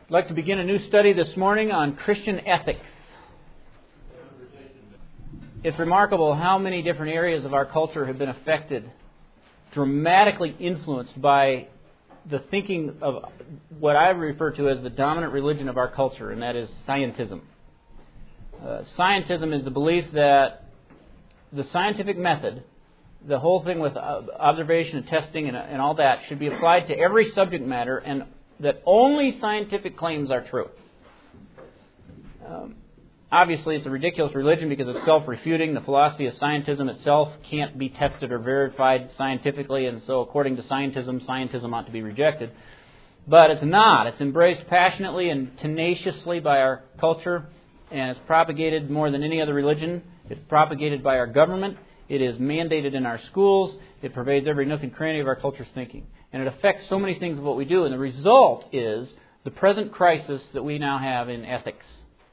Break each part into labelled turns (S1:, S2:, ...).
S1: I'd like to begin a new study this morning on Christian ethics. It's remarkable how many different areas of our culture have been affected, dramatically influenced by the thinking of what I refer to as the dominant religion of our culture, and that is scientism. Scientism is the belief that the scientific method, the whole thing with observation and testing and all that, should be applied to every subject matter, and that only scientific claims are true. Obviously, it's a ridiculous religion because it's self-refuting. The philosophy of scientism itself can't be tested or verified scientifically, and so according to scientism ought to be rejected. But it's not. It's embraced passionately and tenaciously by our culture, and it's propagated more than any other religion. It's propagated by our government. It is mandated in our schools. It pervades every nook and cranny of our culture's thinking. And it affects so many things of what we do. And the result is the present crisis that we now have in ethics.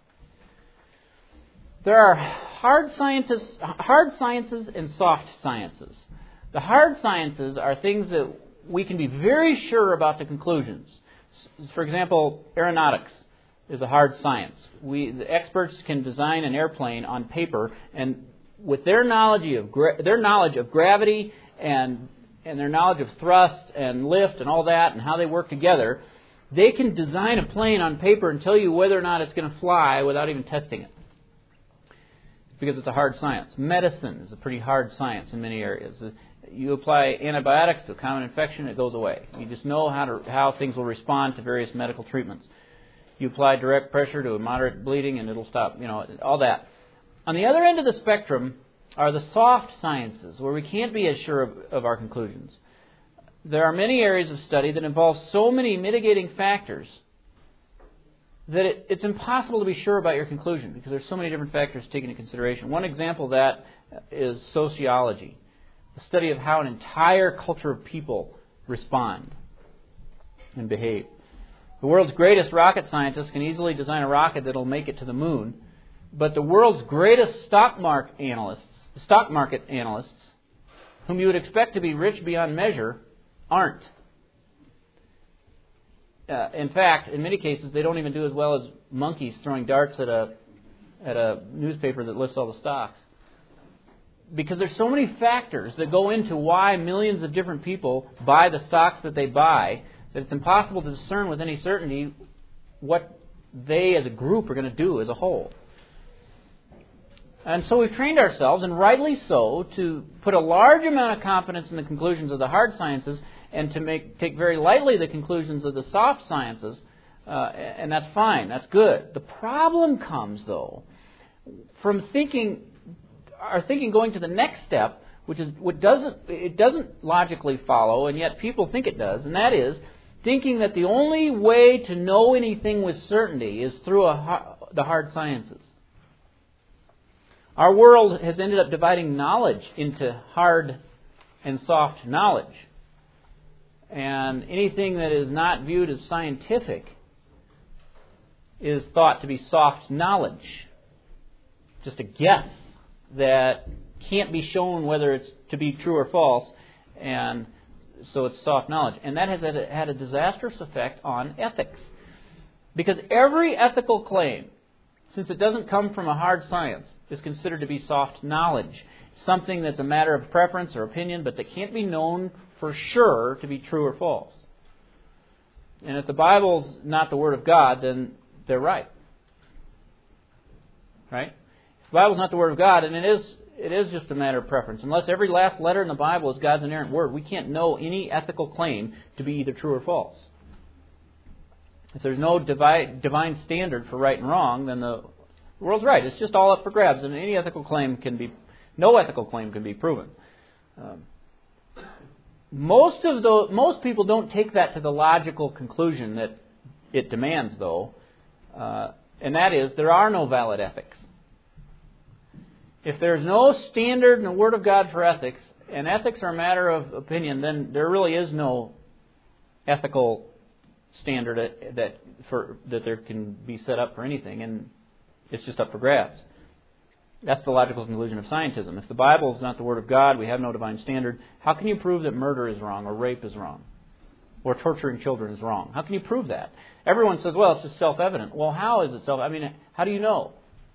S1: There are hard sciences and soft sciences. The hard sciences are things that we can be very sure about the conclusions. For example, aeronautics is a hard science. The experts can design an airplane on paper, and with their knowledge of gravity and their knowledge of thrust and lift and all that and how they work together, they can design a plane on paper and tell you whether or not it's going to fly without even testing it. Because it's a hard science. Medicine is a pretty hard science in many areas. You apply antibiotics to a common infection, it goes away. You just know how things will respond to various medical treatments. You apply direct pressure to a moderate bleeding and it'll stop, all that. On the other end of the spectrum are the soft sciences, where we can't be as sure of our conclusions. There are many areas of study that involve so many mitigating factors that it's impossible to be sure about your conclusion because there's so many different factors taken into consideration. One example of that is sociology, the study of how an entire culture of people respond and behave. The world's greatest rocket scientists can easily design a rocket that will make it to the moon, but the world's greatest stock market analysts, whom you would expect to be rich beyond measure, aren't. In fact, in many cases, they don't even do as well as monkeys throwing darts at a newspaper that lists all the stocks. Because there's so many factors that go into why millions of different people buy the stocks that they buy that it's impossible to discern with any certainty what they as a group are going to do as a whole. And so we've trained ourselves, and rightly so, to put a large amount of confidence in the conclusions of the hard sciences and to take very lightly the conclusions of the soft sciences, and that's fine, that's good. The problem comes, though, from our thinking going to the next step, which is it doesn't logically follow, and yet people think it does, and that is thinking that the only way to know anything with certainty is through the hard sciences. Our world has ended up dividing knowledge into hard and soft knowledge. And anything that is not viewed as scientific is thought to be soft knowledge. Just a guess that can't be shown whether it's to be true or false, and so it's soft knowledge. And that has had a disastrous effect on ethics. Because every ethical claim, since it doesn't come from a hard science, is considered to be soft knowledge. Something that's a matter of preference or opinion, but that can't be known for sure to be true or false. And if the Bible's not the Word of God, then they're right. Right? If the Bible's not the Word of God, and it is just a matter of preference. Unless every last letter in the Bible is God's inerrant Word, we can't know any ethical claim to be either true or false. If there's no divine standard for right and wrong, then the world's right. It's just all up for grabs, and no ethical claim can be proven. Most people don't take that to the logical conclusion that it demands, though, and that is there are no valid ethics. If there's no standard in the Word of God for ethics, and ethics are a matter of opinion, then there really is no ethical standard that there can be set up for anything, and it's just up for grabs. That's the logical conclusion of scientism. If the Bible is not the Word of God, we have no divine standard, how can you prove that murder is wrong or rape is wrong? or torturing children is wrong? How can you prove that? Everyone says, well, it's just self-evident. Well, how is it how do you know?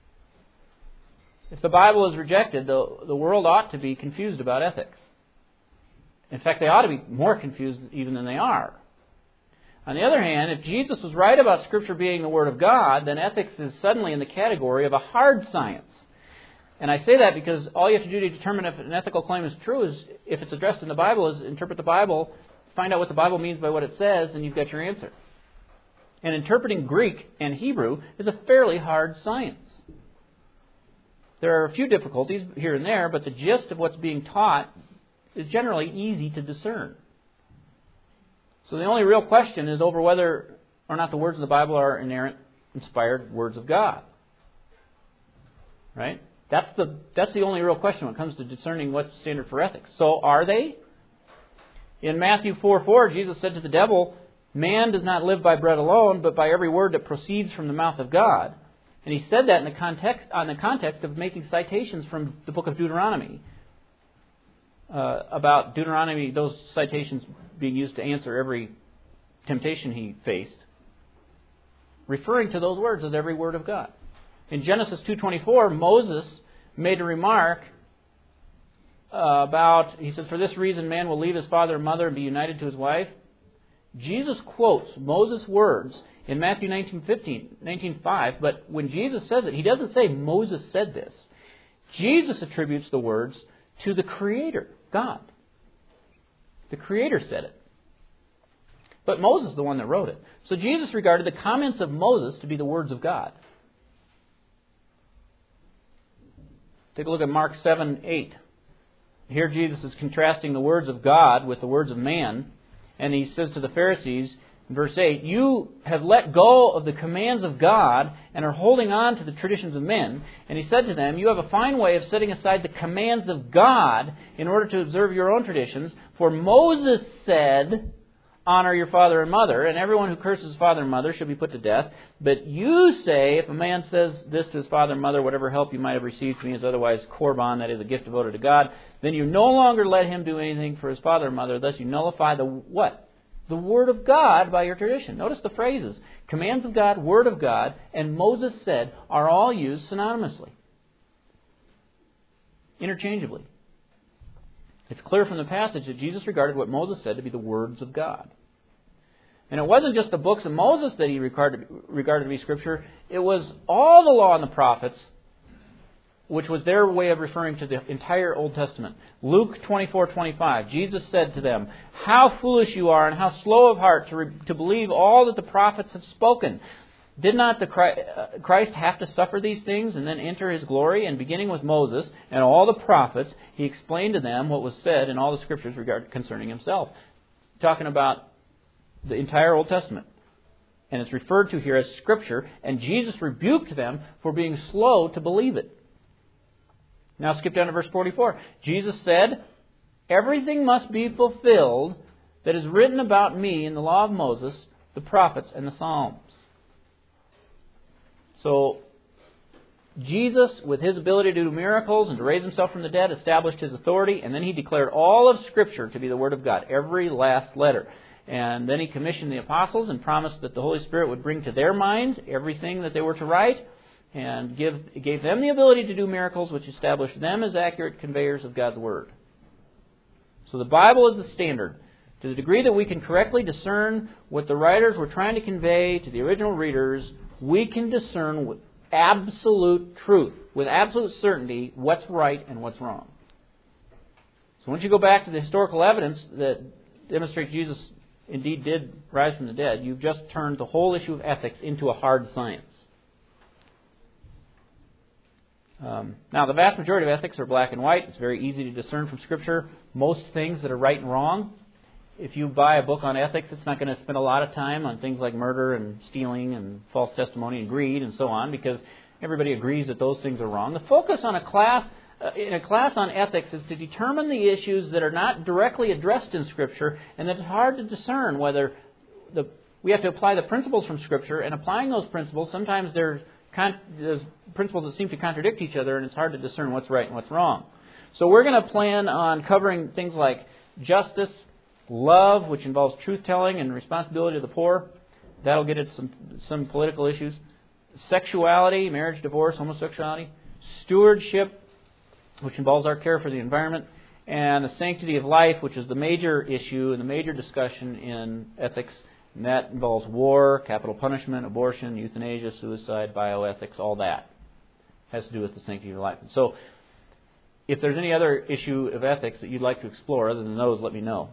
S1: If the Bible is rejected, the world ought to be confused about ethics. In fact, they ought to be more confused even than they are. On the other hand, if Jesus was right about Scripture being the Word of God, then ethics is suddenly in the category of a hard science. And I say that because all you have to do to determine if an ethical claim is true is, if it's addressed in the Bible, is interpret the Bible, find out what the Bible means by what it says, and you've got your answer. And interpreting Greek and Hebrew is a fairly hard science. There are a few difficulties here and there, but the gist of what's being taught is generally easy to discern. So the only real question is over whether or not the words of the Bible are inerrant, inspired words of God. Right? That's the only real question when it comes to discerning what's the standard for ethics. So are they? In Matthew 4:4, Jesus said to the devil, "Man does not live by bread alone, but by every word that proceeds from the mouth of God." And he said that in the context of making citations from the book of Deuteronomy. About Deuteronomy, those citations being used to answer every temptation he faced, referring to those words as every word of God. In Genesis 2:24, Moses made a remark he says, "For this reason man will leave his father and mother and be united to his wife." Jesus quotes Moses' words in Matthew 19:5, but when Jesus says it, he doesn't say Moses said this. Jesus attributes the words to the Creator, God. The Creator said it. But Moses is the one that wrote it. So Jesus regarded the comments of Moses to be the words of God. Take a look at Mark 7:8. Here Jesus is contrasting the words of God with the words of man. And he says to the Pharisees, in verse 8, "You have let go of the commands of God and are holding on to the traditions of men." And he said to them, "You have a fine way of setting aside the commands of God in order to observe your own traditions. For Moses said, 'Honor your father and mother,' and everyone who curses his father and mother shall be put to death. But you say, if a man says this to his father and mother, whatever help you might have received from me is otherwise korban, that is a gift devoted to God, then you no longer let him do anything for his father and mother. Thus you nullify the what? The Word of God by your tradition." Notice the phrases. Commands of God, Word of God, and Moses said are all used synonymously. Interchangeably. It's clear from the passage that Jesus regarded what Moses said to be the words of God. And it wasn't just the books of Moses that he regarded to be Scripture. It was all the law and the prophets, which was their way of referring to the entire Old Testament. Luke 24:25, Jesus said to them, "How foolish you are and how slow of heart to believe all that the prophets have spoken. Did not the Christ have to suffer these things and then enter His glory?" And beginning with Moses and all the prophets, He explained to them what was said in all the Scriptures concerning Himself. Talking about the entire Old Testament. And it's referred to here as Scripture, and Jesus rebuked them for being slow to believe it. Now skip down to verse 44. Jesus said, "Everything must be fulfilled that is written about me in the law of Moses, the prophets, and the Psalms." So, Jesus, with His ability to do miracles and to raise Himself from the dead, established His authority, and then He declared all of Scripture to be the Word of God, every last letter. And then He commissioned the apostles and promised that the Holy Spirit would bring to their minds everything that they were to write, and gave them the ability to do miracles, which established them as accurate conveyors of God's Word. So the Bible is the standard. To the degree that we can correctly discern what the writers were trying to convey to the original readers, we can discern with absolute truth, with absolute certainty, what's right and what's wrong. So once you go back to the historical evidence that demonstrates Jesus indeed did rise from the dead, you've just turned the whole issue of ethics into a hard science. Now, the vast majority of ethics are black and white. It's very easy to discern from Scripture most things that are right and wrong. If you buy a book on ethics, it's not going to spend a lot of time on things like murder and stealing and false testimony and greed and so on, because everybody agrees that those things are wrong. The focus on in a class on ethics is to determine the issues that are not directly addressed in Scripture, and that it's hard to discern whether we have to apply the principles from Scripture, and applying those principles, sometimes there's principles that seem to contradict each other, and it's hard to discern what's right and what's wrong. So we're going to plan on covering things like justice, Love, which involves truth-telling and responsibility to the poor. That'll get at some political issues. Sexuality, marriage, divorce, homosexuality. Stewardship, which involves our care for the environment. And the sanctity of life, which is the major issue and the major discussion in ethics. And that involves war, capital punishment, abortion, euthanasia, suicide, bioethics, all that has to do with the sanctity of life. And so, if there's any other issue of ethics that you'd like to explore other than those, let me know.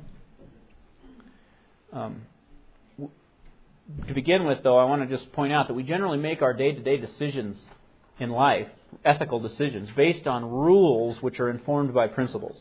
S1: To begin with, though, I want to just point out that we generally make our day-to-day decisions in life, ethical decisions, based on rules which are informed by principles.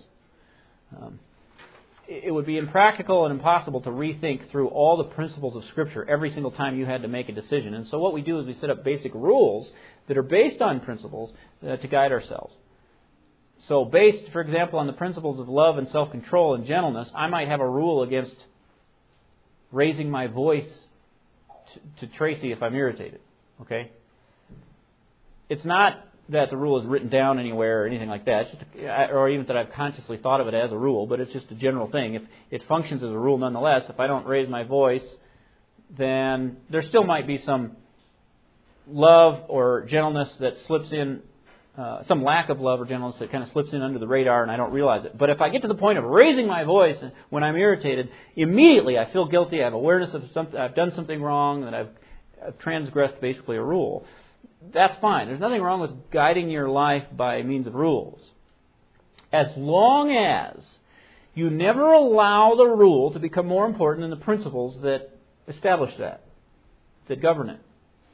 S1: It would be impractical and impossible to rethink through all the principles of Scripture every single time you had to make a decision. And so what we do is we set up basic rules that are based on principles to guide ourselves. So based, for example, on the principles of love and self-control and gentleness, I might have a rule against raising my voice to Tracy if I'm irritated. Okay? It's not that the rule is written down anywhere or anything like that, it's just or even that I've consciously thought of it as a rule, but it's just a general thing. If it functions as a rule nonetheless, if I don't raise my voice, then there still might be some love or gentleness that slips in, some lack of love or gentleness that kind of slips in under the radar and I don't realize it. But if I get to the point of raising my voice when I'm irritated, immediately I feel guilty, I have awareness of something, I've done something wrong, that I've transgressed basically a rule. That's fine. There's nothing wrong with guiding your life by means of rules. As long as you never allow the rule to become more important than the principles that establish that govern it.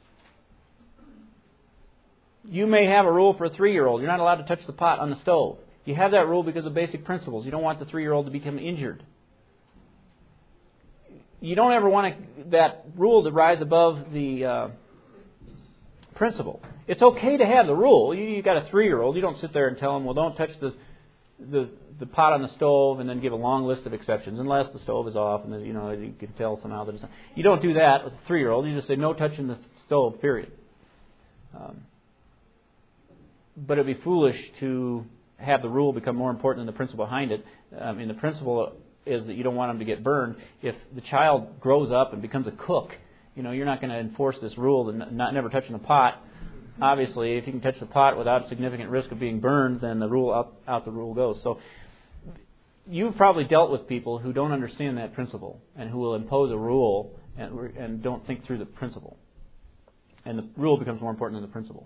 S1: You may have a rule for a 3-year-old. You're not allowed to touch the pot on the stove. You have that rule because of basic principles. You don't want the 3-year-old to become injured. You don't ever want that rule to rise above the principle. It's okay to have the rule. You got a 3-year-old. You don't sit there and tell them, well, don't touch the pot on the stove, and then give a long list of exceptions, unless the stove is off, and then, you can tell somehow that it's not. You don't do that with a 3-year-old. You just say no touching the stove. Period. But it'd be foolish to have the rule become more important than the principle behind it. The principle is that you don't want them to get burned. If the child grows up and becomes a cook, you're not going to enforce this rule of never touching the pot. Obviously, if you can touch the pot without significant risk of being burned, then the rule out the rule goes. So you've probably dealt with people who don't understand that principle and who will impose a rule and don't think through the principle. And the rule becomes more important than the principle.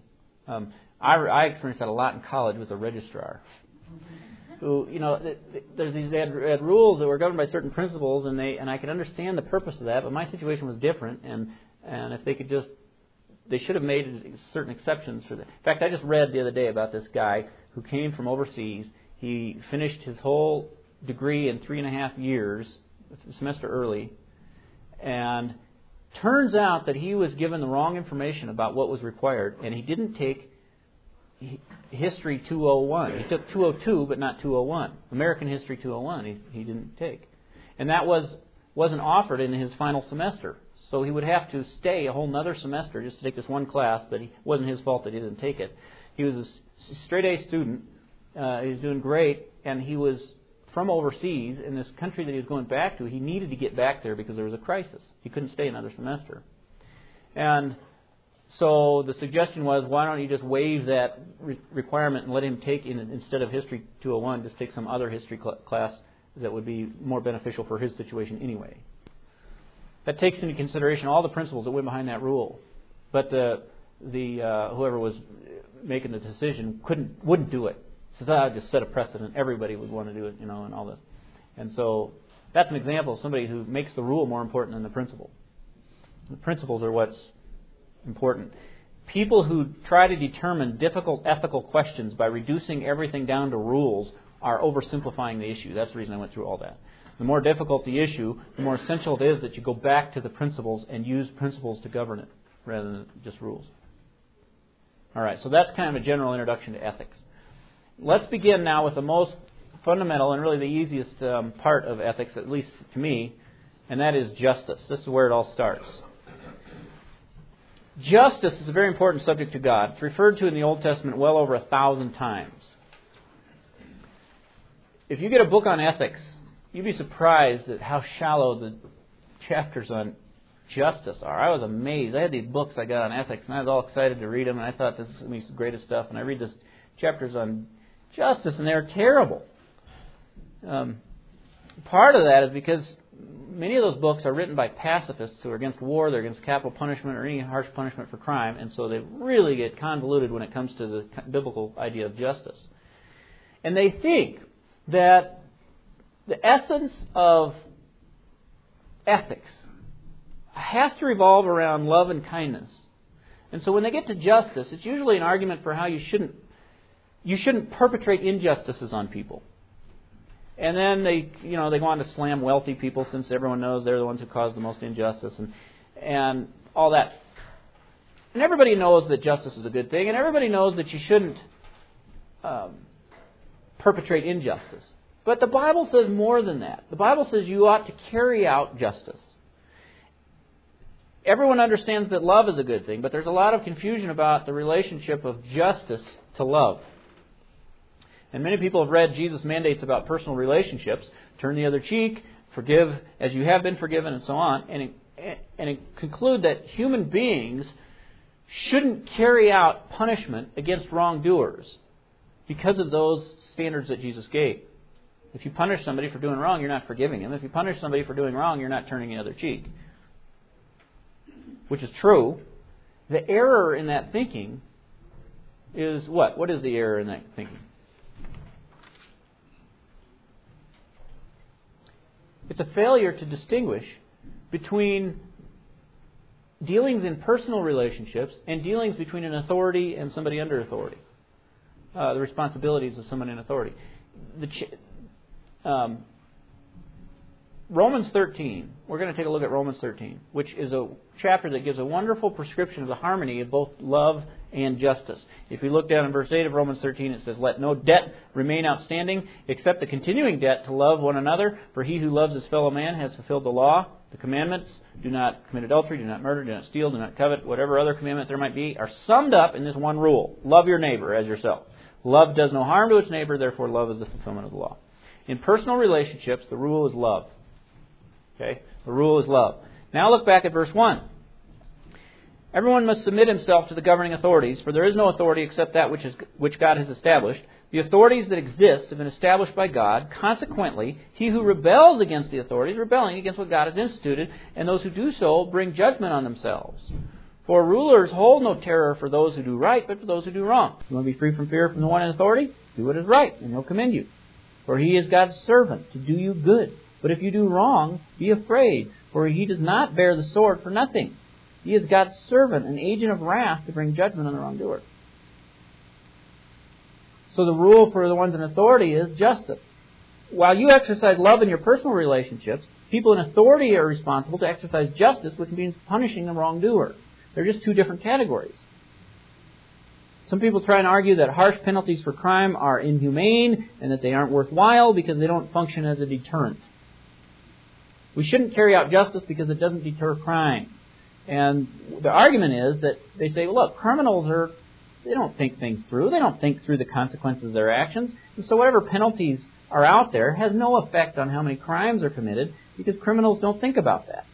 S1: I experienced that a lot in college with a registrar. Who, there's these they had rules that were governed by certain principles, and I could understand the purpose of that, but my situation was different, and if they should have made certain exceptions for that. In fact, I just read the other day about this guy who came from overseas. He finished his whole degree in 3.5 years, a semester early, and turns out that he was given the wrong information about what was required, and he didn't take History 201. He took 202, but not 201. American History 201 he didn't take. And that wasn't offered in his final semester. So he would have to stay a whole other semester just to take this one class that wasn't his fault that he didn't take it. He was a straight A student. He was doing great, and he was from overseas in this country that he was going back to. He needed to get back there because there was a crisis. He couldn't stay another semester. And so the suggestion was, why don't you just waive that requirement and let him take, instead of History 201, just take some other history class that would be more beneficial for his situation anyway. That takes into consideration all the principles that went behind that rule. But the whoever was making the decision wouldn't do it. Says, I just set a precedent. Everybody would want to do it, and all this. And so that's an example of somebody who makes the rule more important than the principle. The principles are what's important. People who try to determine difficult ethical questions by reducing everything down to rules are oversimplifying the issue. That's the reason I went through all that. The more difficult the issue, the more essential it is that you go back to the principles and use principles to govern it rather than just rules. All right, so that's kind of a general introduction to ethics. Let's begin now with the most fundamental and really the easiest part of ethics, at least to me, and that is justice. This is where it all starts. Justice is a very important subject to God. It's referred to in the Old Testament well over 1,000 times. If you get a book on ethics you'd be surprised at how shallow the chapters on justice are. I was amazed. I had these books I got on ethics, and I was all excited to read them, and I thought this is going to be the greatest stuff. And I read this chapters on justice, and they're terrible. Part of that is because many of those books are written by pacifists who are against war, they're against capital punishment or any harsh punishment for crime, and so they really get convoluted when it comes to the biblical idea of justice. And they think that the essence of ethics has to revolve around love and kindness. And so when they get to justice, it's usually an argument for how you shouldn't perpetrate injustices on people. And then they go on to slam wealthy people, since everyone knows they're the ones who cause the most injustice and all that. And everybody knows that justice is a good thing, and everybody knows that you shouldn't perpetrate injustice. But the Bible says more than that. The Bible says you ought to carry out justice. Everyone understands that love is a good thing, but there's a lot of confusion about the relationship of justice to love. And many people have read Jesus' mandates about personal relationships, turn the other cheek, forgive as you have been forgiven, and so on, and conclude that human beings shouldn't carry out punishment against wrongdoers because of those standards that Jesus gave. If you punish somebody for doing wrong, you're not forgiving him. If you punish somebody for doing wrong, you're not turning the other cheek. Which is true. The error in that thinking is what? What is the error in that thinking? It's a failure to distinguish between dealings in personal relationships and dealings between an authority and somebody under authority. The responsibilities of someone in authority. Romans 13, we're going to take a look at Romans 13, which is a chapter that gives a wonderful prescription of the harmony of both love and justice. If you look down in verse 8 of Romans 13, it says, "Let no debt remain outstanding except the continuing debt to love one another, for he who loves his fellow man has fulfilled the law. The commandments, do not commit adultery, do not murder, do not steal, do not covet," whatever other commandment there might be, are summed up in this one rule: love your neighbor as yourself. Love does no harm to its neighbor, therefore love is the fulfillment of the law. In personal relationships, the rule is love. Okay? The rule is love. Now look back at verse 1. "Everyone must submit himself to the governing authorities, for there is no authority except that which God has established. The authorities that exist have been established by God. Consequently, he who rebels against the authorities, rebelling against what God has instituted, and those who do so bring judgment on themselves. For rulers hold no terror for those who do right, but for those who do wrong." You want to be free from fear from the one in authority? Do what is right, and he'll commend you. "For he is God's servant to do you good. But if you do wrong, be afraid, for he does not bear the sword for nothing. He is God's servant, an agent of wrath to bring judgment on the wrongdoer." So the rule for the ones in authority is justice. While you exercise love in your personal relationships, people in authority are responsible to exercise justice, which means punishing the wrongdoer. They're just two different categories. Some people try and argue that harsh penalties for crime are inhumane and that they aren't worthwhile because they don't function as a deterrent. We shouldn't carry out justice because it doesn't deter crime. And the argument is that they say, well, look, criminals they don't think things through. They don't think through the consequences of their actions. And so whatever penalties are out there has no effect on how many crimes are committed because criminals don't think about that.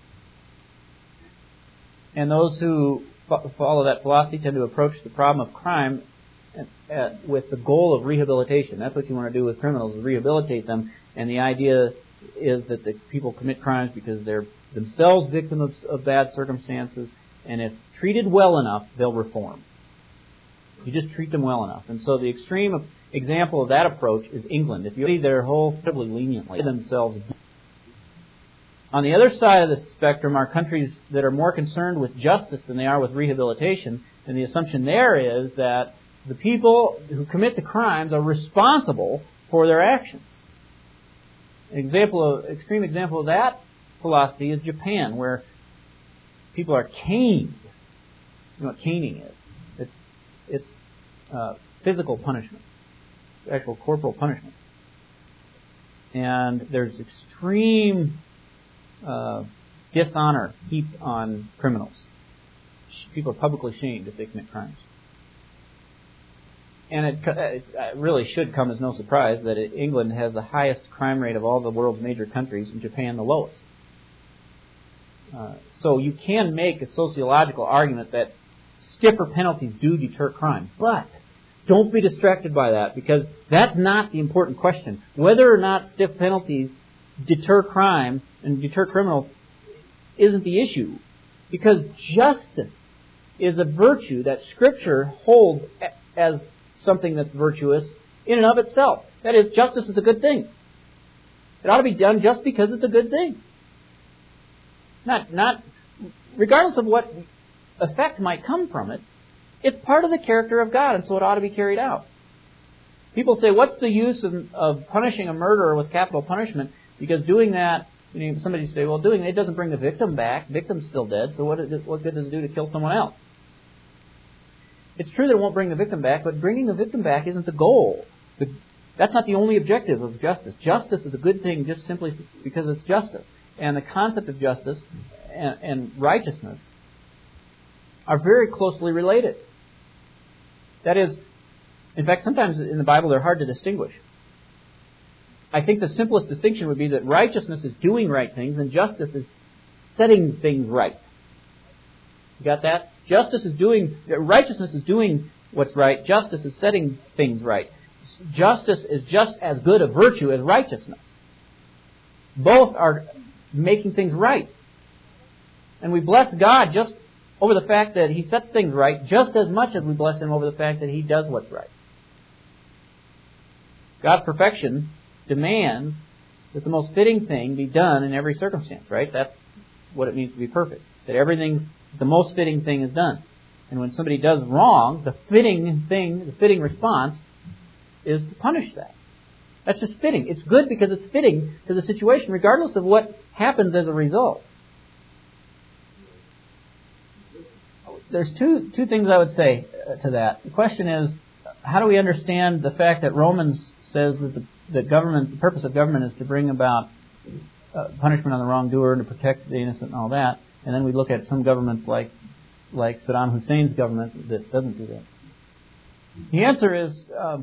S1: And those who follow that philosophy tend to approach the problem of crime with the goal of rehabilitation. That's what you want to do with criminals, is rehabilitate them. And the idea is that the people commit crimes because they're themselves victims of bad circumstances, and if treated well enough, they'll reform. You just treat them well enough. And so the extreme example of that approach is England. If you read their whole incredibly leniently themselves. On the other side of the spectrum are countries that are more concerned with justice than they are with rehabilitation, and the assumption there is that the people who commit the crimes are responsible for their actions. An extreme example of that philosophy is Japan, where people are caned. You know what caning is? It's physical punishment, actual corporal punishment. And there's extreme dishonor heaped on criminals. People are publicly shamed if they commit crimes. And it really should come as no surprise that England has the highest crime rate of all the world's major countries, and Japan the lowest. So you can make a sociological argument that stiffer penalties do deter crime. But don't be distracted by that, because that's not the important question. Whether or not stiff penalties deter crime and deter criminals isn't the issue. Because justice is a virtue that Scripture holds as something that's virtuous in and of itself. That is, justice is a good thing. It ought to be done just because it's a good thing. Not regardless of what effect might come from it, it's part of the character of God, and so it ought to be carried out. People say, what's the use of punishing a murderer with capital punishment? Because doing that, somebody say, well, doing it doesn't bring the victim back. Victim's still dead, so what good does it do to kill someone else? It's true that it won't bring the victim back, but bringing the victim back isn't the goal. That's not the only objective of justice. Justice is a good thing just simply because it's justice. And the concept of justice and righteousness are very closely related. That is, in fact, sometimes in the Bible they're hard to distinguish. I think the simplest distinction would be that righteousness is doing right things and justice is setting things right. You got that? Righteousness is doing what's right. Justice is setting things right. Justice is just as good a virtue as righteousness. Both are making things right. And we bless God just over the fact that He sets things right, just as much as we bless Him over the fact that He does what's right. God's perfection demands that the most fitting thing be done in every circumstance, right? That's what it means to be perfect. That everything, the most fitting thing is done. And when somebody does wrong, the fitting response is to punish that. That's just fitting. It's good because it's fitting to the situation, regardless of what happens as a result. There's two things I would say to that. The question is, how do we understand the fact that Romans says that the purpose of government is to bring about punishment on the wrongdoer and to protect the innocent and all that, and then we look at some governments like Saddam Hussein's government that doesn't do that? The answer is,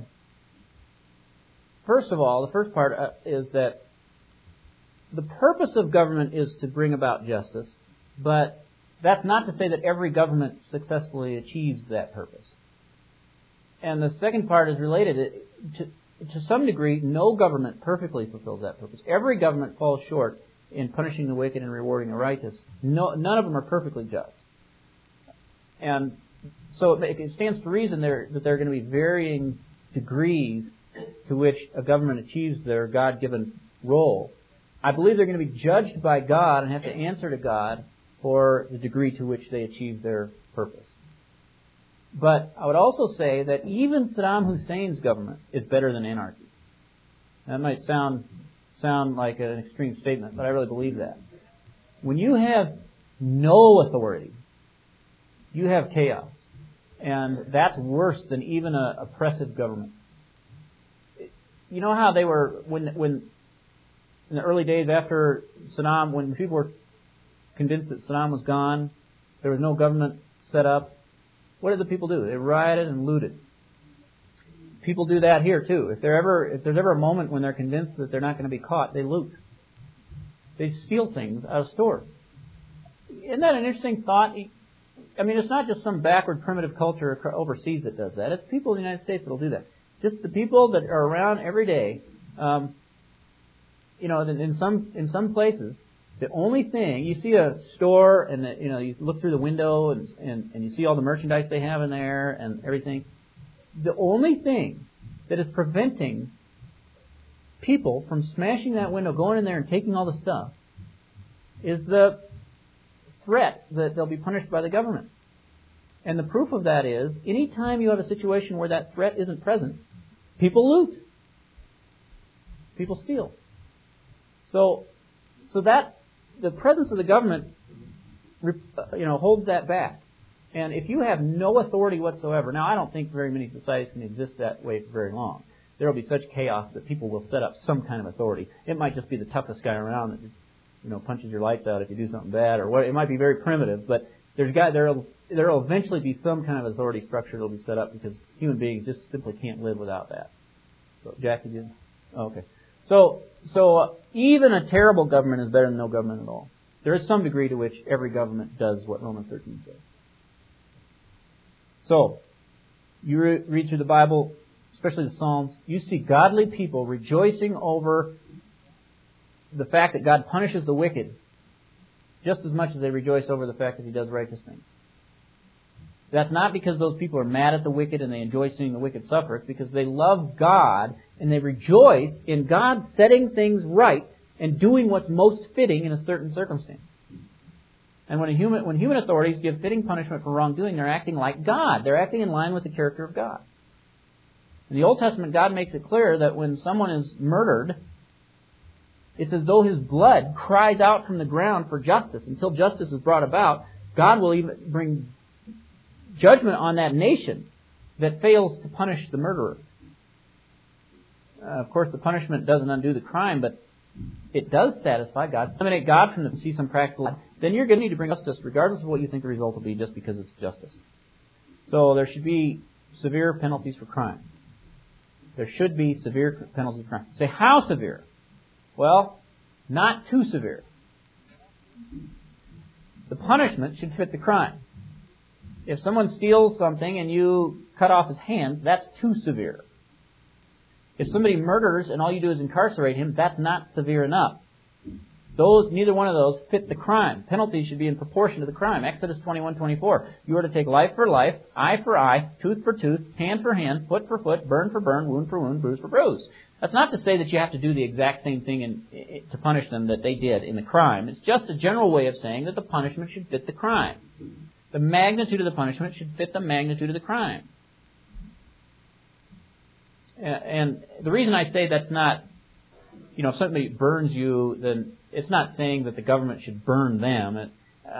S1: first of all, the first part is that the purpose of government is to bring about justice, but that's not to say that every government successfully achieves that purpose. And the second part is related. To some degree, no government perfectly fulfills that purpose. Every government falls short in punishing the wicked and rewarding the righteous. None of them are perfectly just. And so it stands to reason that there are going to be varying degrees to which a government achieves their God-given role. I believe they're going to be judged by God and have to answer to God for the degree to which they achieve their purpose. But I would also say that even Saddam Hussein's government is better than anarchy. That might sound like an extreme statement, but I really believe that. When you have no authority, you have chaos. And that's worse than even an oppressive government. You know how they were, when in the early days after Saddam, when people were convinced that Saddam was gone, there was no government set up, what did the people do? They rioted and looted. People do that here too. If there's ever a moment when they're convinced that they're not going to be caught, they loot. They steal things out of stores. Isn't that an interesting thought? I mean, it's not just some backward primitive culture overseas that does that. It's people in the United States that will do that. Just the people that are around every day. In some places, the only thing, you see a store and you look through the window and you see all the merchandise they have in there and everything. The only thing that is preventing people from smashing that window, going in there and taking all the stuff, is the threat that they'll be punished by the government. And the proof of that is, any time you have a situation where that threat isn't present, people loot. People steal. So that the presence of the government, holds that back. And if you have no authority whatsoever, now I don't think very many societies can exist that way for very long. There will be such chaos that people will set up some kind of authority. It might just be the toughest guy around that punches your lights out if you do something bad, or what. It might be very primitive, but there there will eventually be some kind of authority structure that will be set up because human beings just simply can't live without that. So, Jackie did? Oh, okay. So even a terrible government is better than no government at all. There is some degree to which every government does what Romans 13 says. So, you read through the Bible, especially the Psalms, you see godly people rejoicing over the fact that God punishes the wicked just as much as they rejoice over the fact that He does righteous things. That's not because those people are mad at the wicked and they enjoy seeing the wicked suffer. It's because they love God and they rejoice in God setting things right and doing what's most fitting in a certain circumstance. And when human authorities give fitting punishment for wrongdoing, they're acting like God. They're acting in line with the character of God. In the Old Testament, God makes it clear that when someone is murdered, it's as though his blood cries out from the ground for justice. Until justice is brought about, God will even bring judgment on that nation that fails to punish the murderer. Of course, the punishment doesn't undo the crime, but it does satisfy God. Eliminate God from see some practical, then you're going to need to bring justice regardless of what you think the result will be just because it's justice. So there should be severe penalties for crime. There should be severe penalties for crime. Say, how severe? Well, not too severe. The punishment should fit the crime. If someone steals something and you cut off his hand, that's too severe. If somebody murders and all you do is incarcerate him, that's not severe enough. Neither one of those fit the crime. Penalties should be in proportion to the crime. Exodus 21:24. You are to take life for life, eye for eye, tooth for tooth, hand for hand, foot for foot, burn for burn, wound for wound, bruise for bruise. That's not to say that you have to do the exact same thing to punish them that they did in the crime. It's just a general way of saying that the punishment should fit the crime. The magnitude of the punishment should fit the magnitude of the crime. And the reason I say that's not, if somebody burns you, then it's not saying that the government should burn them.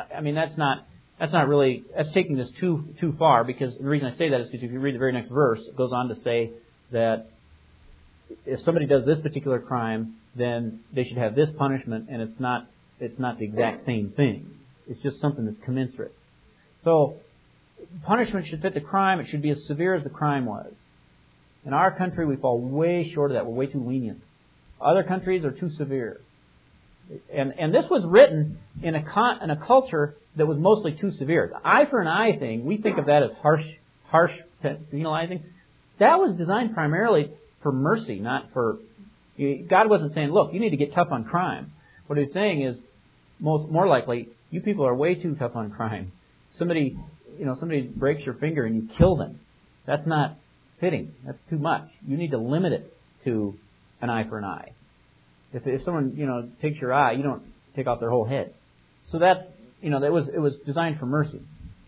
S1: That's taking this too far, because the reason I say that is because if you read the very next verse, it goes on to say that if somebody does this particular crime, then they should have this punishment, and it's not the exact same thing. It's just something that's commensurate. So, punishment should fit the crime. It should be as severe as the crime was. In our country, we fall way short of that. We're way too lenient. Other countries are too severe. And this was written in a culture that was mostly too severe. The eye for an eye thing, we think of that as harsh penalizing. That was designed primarily for mercy, not for... God wasn't saying, look, you need to get tough on crime. What He's saying is, more likely, you people are way too tough on crime. Somebody breaks your finger and you kill them. That's not fitting. That's too much. You need to limit it to an eye for an eye. If someone, takes your eye, you don't take off their whole head. So that's, it was designed for mercy.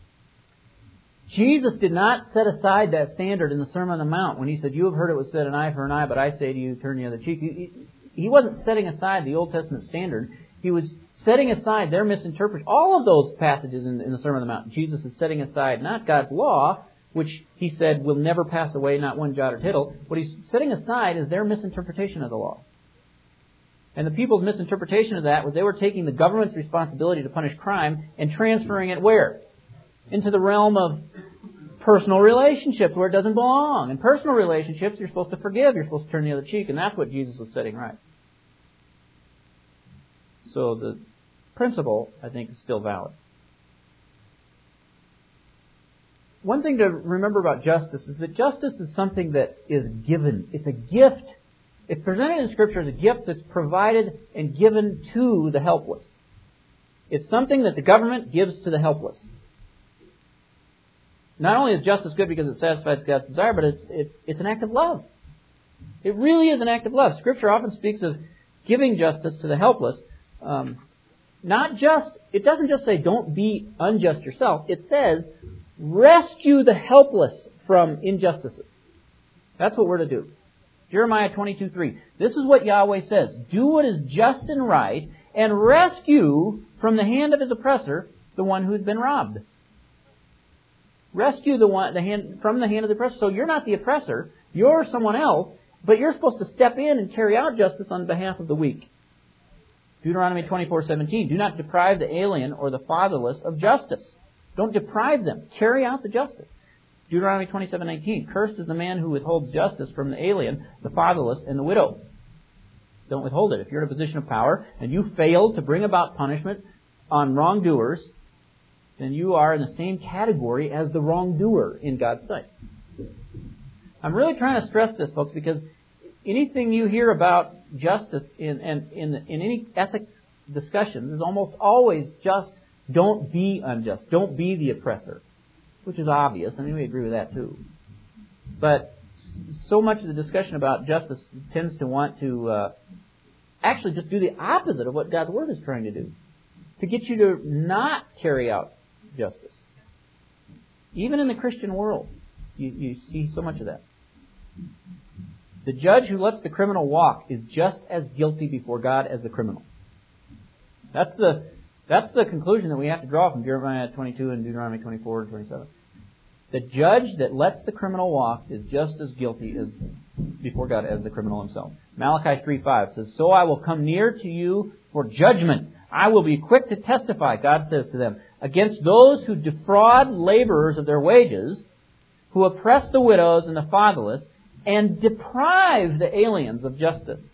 S1: Jesus did not set aside that standard in the Sermon on the Mount when He said, you have heard it was said, an eye for an eye, but I say to you, turn the other cheek. He wasn't setting aside the Old Testament standard. He was setting aside their misinterpretation. All of those passages in the Sermon on the Mount, Jesus is setting aside not God's law, which He said will never pass away, not one jot or tittle. What He's setting aside is their misinterpretation of the law. And the people's misinterpretation of that was they were taking the government's responsibility to punish crime and transferring it where? Into the realm of personal relationships where it doesn't belong. In personal relationships, you're supposed to forgive. You're supposed to turn the other cheek. And that's what Jesus was setting right. So the principle, I think, is still valid. One thing to remember about justice is that justice is something that is given. It's a gift. It's presented in Scripture as a gift that's provided and given to the helpless. It's something that the government gives to the helpless. Not only is justice good because it satisfies God's desire, but it's an act of love. It really is an act of love. Scripture often speaks of giving justice to the helpless. It doesn't just say don't be unjust yourself. It says rescue the helpless from injustices. That's what we're to do. Jeremiah 22:3. This is what Yahweh says. Do what is just and right, and rescue from the hand of his oppressor the one who's been robbed. Rescue from the hand of the oppressor. So you're not the oppressor. You're someone else, but you're supposed to step in and carry out justice on behalf of the weak. Deuteronomy 24:17. Do not deprive the alien or the fatherless of justice. Don't deprive them. Carry out the justice. Deuteronomy 27:19. Cursed is the man who withholds justice from the alien, the fatherless, and the widow. Don't withhold it. If you're in a position of power and you fail to bring about punishment on wrongdoers, then you are in the same category as the wrongdoer in God's sight. I'm really trying to stress this, folks, because anything you hear about justice in any ethics discussion is almost always just don't be unjust, don't be the oppressor, which is obvious. I mean, we agree with that too. But so much of the discussion about justice tends to want to actually just do the opposite of what God's Word is trying to do, to get you to not carry out justice. Even in the Christian world, you see so much of that. The judge who lets the criminal walk is just as guilty before God as the criminal. That's the conclusion that we have to draw from Jeremiah 22 and Deuteronomy 24 and 27. The judge that lets the criminal walk is just as guilty as before God as the criminal himself. Malachi 3:5 says, "So I will come near to you for judgment. I will be quick to testify," God says to them, "against those who defraud laborers of their wages, who oppress the widows and the fatherless, and deprive the aliens of justice."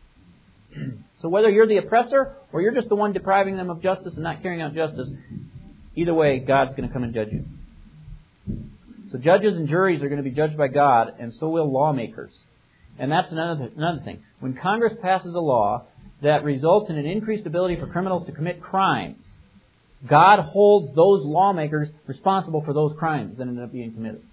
S1: So whether you're the oppressor or you're just the one depriving them of justice and not carrying out justice, either way, God's going to come and judge you. So judges and juries are going to be judged by God, and so will lawmakers. And that's another thing. When Congress passes a law that results in an increased ability for criminals to commit crimes, God holds those lawmakers responsible for those crimes that ended up being committed.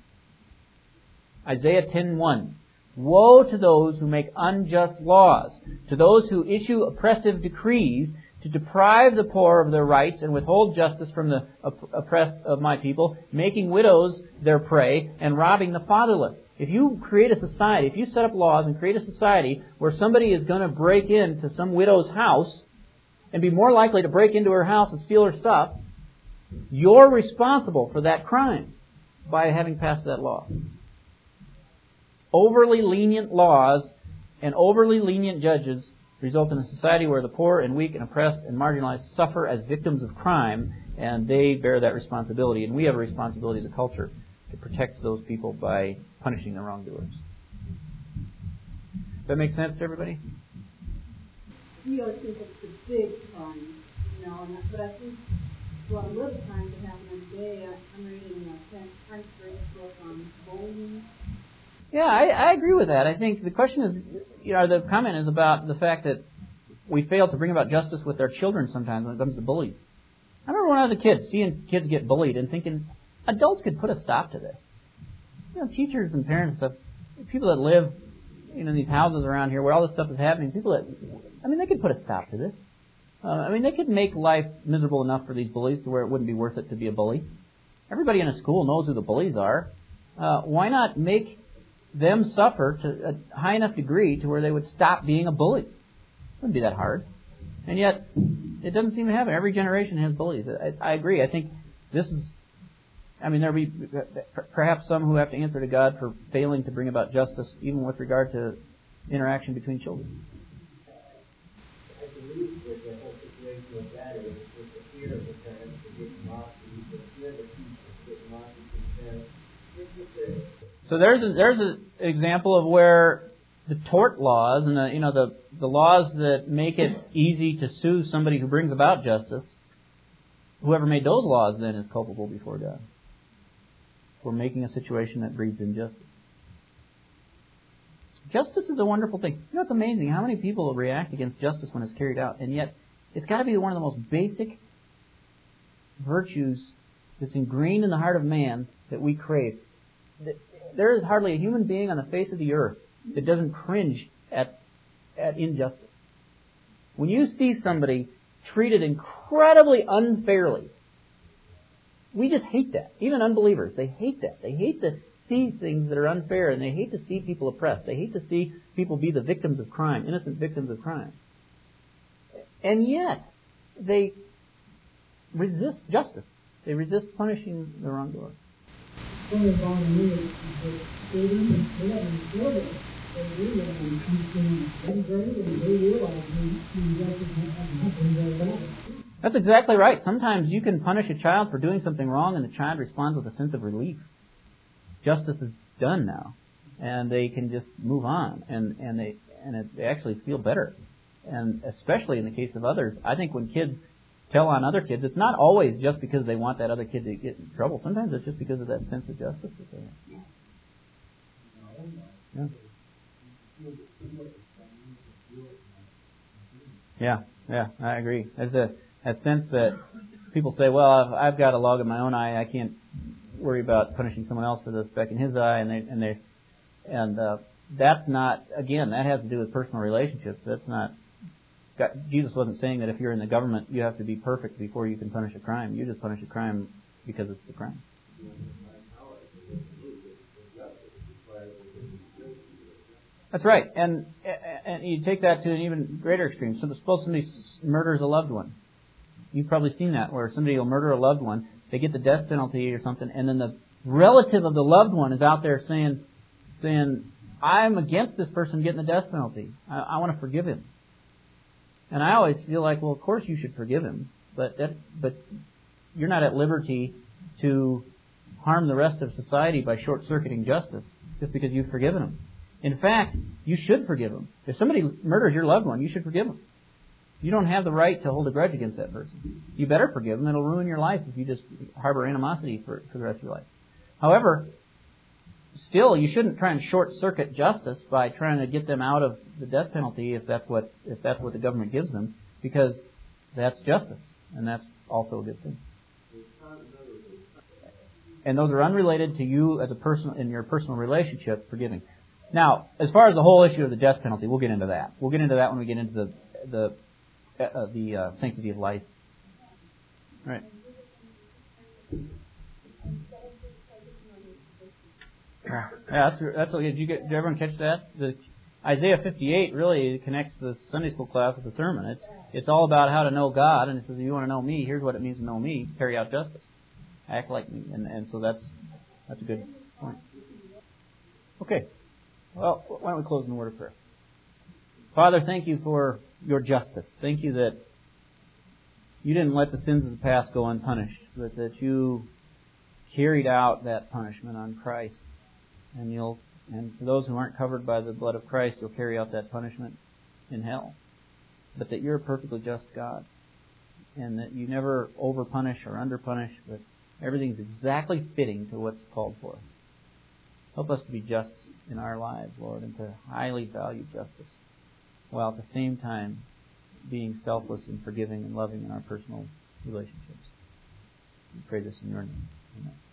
S1: Isaiah 10:1. "Woe to those who make unjust laws, to those who issue oppressive decrees, to deprive the poor of their rights and withhold justice from the oppressed of my people, making widows their prey and robbing the fatherless." If you create a society, if you set up laws and create a society where somebody is going to break into some widow's house and be more likely to break into her house and steal her stuff, you're responsible for that crime by having passed that law. Overly lenient laws and overly lenient judges result in a society where the poor and weak and oppressed and marginalized suffer as victims of crime, and they bear that responsibility. And we have a responsibility as a culture to protect those people by punishing the wrongdoers. Does that make sense to everybody?
S2: We always think it's the big crime, but I think what a little crime can happen today. I'm reading Frank Drake's book on bullying.
S1: Yeah, I agree with that. I think the question is, the comment is about the fact that we fail to bring about justice with our children sometimes when it comes to bullies. I remember when I was a kid, seeing kids get bullied and thinking, adults could put a stop to this. Teachers and parents and stuff, people that live, in these houses around here where all this stuff is happening, they could put a stop to this. They could make life miserable enough for these bullies to where it wouldn't be worth it to be a bully. Everybody in a school knows who the bullies are. Why not make them suffer to a high enough degree to where they would stop being a bully? It wouldn't be that hard. And yet, it doesn't seem to happen. Every generation has bullies. I agree. I think this is, there'll be perhaps some who have to answer to God for failing to bring about justice, even with regard to interaction between children.
S3: I believe that the whole situation with that is the fear of the parents to get lost, the fear of the teachers to get lost in parents.
S1: So there's an example of where the tort laws and the laws that make it easy to sue somebody who brings about justice, whoever made those laws then is culpable before God for making a situation that breeds injustice. Justice is a wonderful thing. It's amazing how many people react against justice when it's carried out, and yet it's got to be one of the most basic virtues that's ingrained in the heart of man that we crave. There is hardly a human being on the face of the earth that doesn't cringe at injustice. When you see somebody treated incredibly unfairly, we just hate that. Even unbelievers, they hate that. They hate to see things that are unfair, and they hate to see people oppressed. They hate to see people be the victims of crime, innocent victims of crime. And yet, they resist justice. They resist punishing the wrongdoer.
S2: One of our needs is that children and children, they do live in grade and they realize when justice hasn't happened in their lives.
S1: That's exactly right. Sometimes you can punish a child for doing something wrong, and the child responds with a sense of relief. Justice is done now, and they can just move on, and they actually feel better. And especially in the case of others, I think when kids tell on other kids, it's not always just because they want that other kid to get in trouble. Sometimes it's just because of that sense of justice that they have. Yeah, I agree. There's that sense that people say, well, I've got a log in my own eye. I can't worry about punishing someone else for the speck in his eye, and that's not, again, that has to do with personal relationships. That's not, Jesus wasn't saying that if you're in the government, you have to be perfect before you can punish a crime. You just punish a crime because it's a crime. That's right, and you take that to an even greater extreme. So suppose somebody murders a loved one. You've probably seen that, where somebody will murder a loved one, they get the death penalty or something, and then the relative of the loved one is out there saying, I'm against this person getting the death penalty. I want to forgive him. And I always feel like, well, of course you should forgive him, but you're not at liberty to harm the rest of society by short-circuiting justice just because you've forgiven him. In fact, you should forgive him. If somebody murders your loved one, you should forgive him. You don't have the right to hold a grudge against that person. You better forgive him. It'll ruin your life if you just harbor animosity for the rest of your life. However, still, you shouldn't try and short-circuit justice by trying to get them out of the death penalty if that's what the government gives them, because that's justice, and that's also a good thing. And those are unrelated to you as a person in your personal relationship forgiving. Now, as far as the whole issue of the death penalty, we'll get into that. We'll get into that when we get into the sanctity of life. All right. Yeah, that's okay. Did everyone catch that? Isaiah 58 really connects the Sunday school class with the sermon. It's all about how to know God, and it says, if you want to know me, here's what it means to know me: carry out justice, act like me, and so that's a good point. Okay. Well, why don't we close in a word of prayer? Father, thank you for your justice. Thank you that you didn't let the sins of the past go unpunished, but that you carried out that punishment on Christ. And for those who aren't covered by the blood of Christ, you'll carry out that punishment in hell. But that you're a perfectly just God, and that you never overpunish or underpunish, but everything's exactly fitting to what's called for. Help us to be just in our lives, Lord, and to highly value justice, while at the same time being selfless and forgiving and loving in our personal relationships. We pray this in your name. Amen.